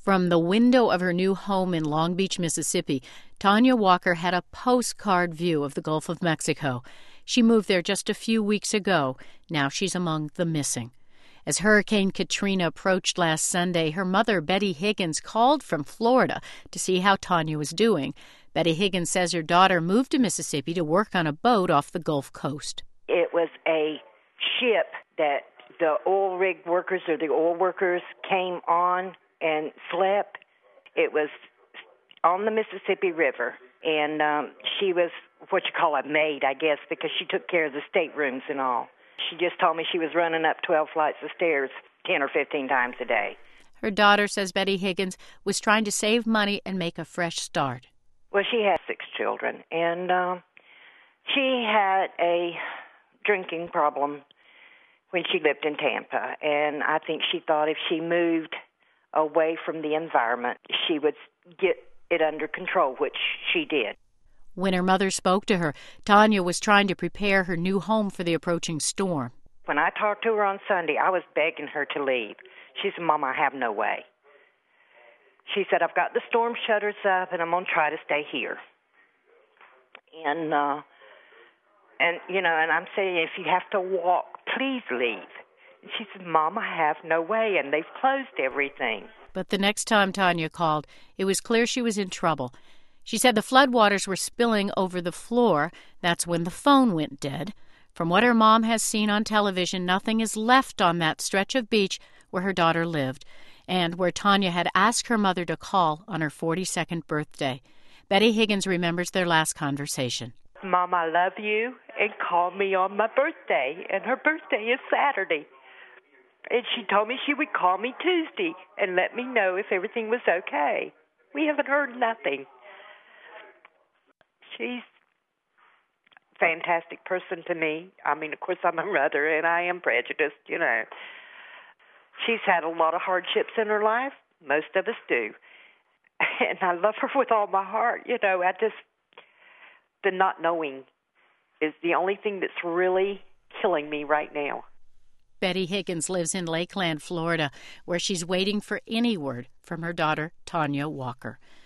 From the window of her new home in Long Beach, Mississippi, Tanya Walker had a postcard view of the Gulf of Mexico. She moved there just a few weeks ago. Now she's among the missing. As Hurricane Katrina approached last Sunday, her mother, Betty Higgins, called from Florida to see how Tanya was doing. Betty Higgins says her daughter moved to Mississippi to work on a boat off the Gulf Coast. It was a ship that the oil rig workers or the oil workers came on and slept. It was on the Mississippi River, and she was what you call a maid, I guess, because she took care of the staterooms and all. She just told me she was running up 12 flights of stairs 10 or 15 times a day. Her daughter, says Betty Higgins, was trying to save money and make a fresh start. Well, she has 6 children, and she had a drinking problem when she lived in Tampa, and I think she thought if she moved away from the environment, she would get it under control, which she did. When her mother spoke to her, Tanya was trying to prepare her new home for the approaching storm. When I talked to her on Sunday, I was begging her to leave. She said, "Mom, I have no way." She said, "I've got the storm shutters up, and I'm going to try to stay here." And I'm saying, if you have to walk, please leave. And she said, "Mom, I have no way, and they've closed everything." But the next time Tanya called, it was clear she was in trouble. She said the floodwaters were spilling over the floor. That's when the phone went dead. From what her mom has seen on television, nothing is left on that stretch of beach where her daughter lived and where Tanya had asked her mother to call on her 42nd birthday. Betty Higgins remembers their last conversation. "Mom, I love you, and call me on my birthday." And her birthday is Saturday. And she told me she would call me Tuesday and let me know if everything was okay. We haven't heard nothing. She's a fantastic person to me. I mean, of course, I'm a mother, and I am prejudiced, She's had a lot of hardships in her life. Most of us do. And I love her with all my heart. The not knowing is the only thing that's really killing me right now. Betty Higgins lives in Lakeland, Florida, where she's waiting for any word from her daughter, Tanya Walker.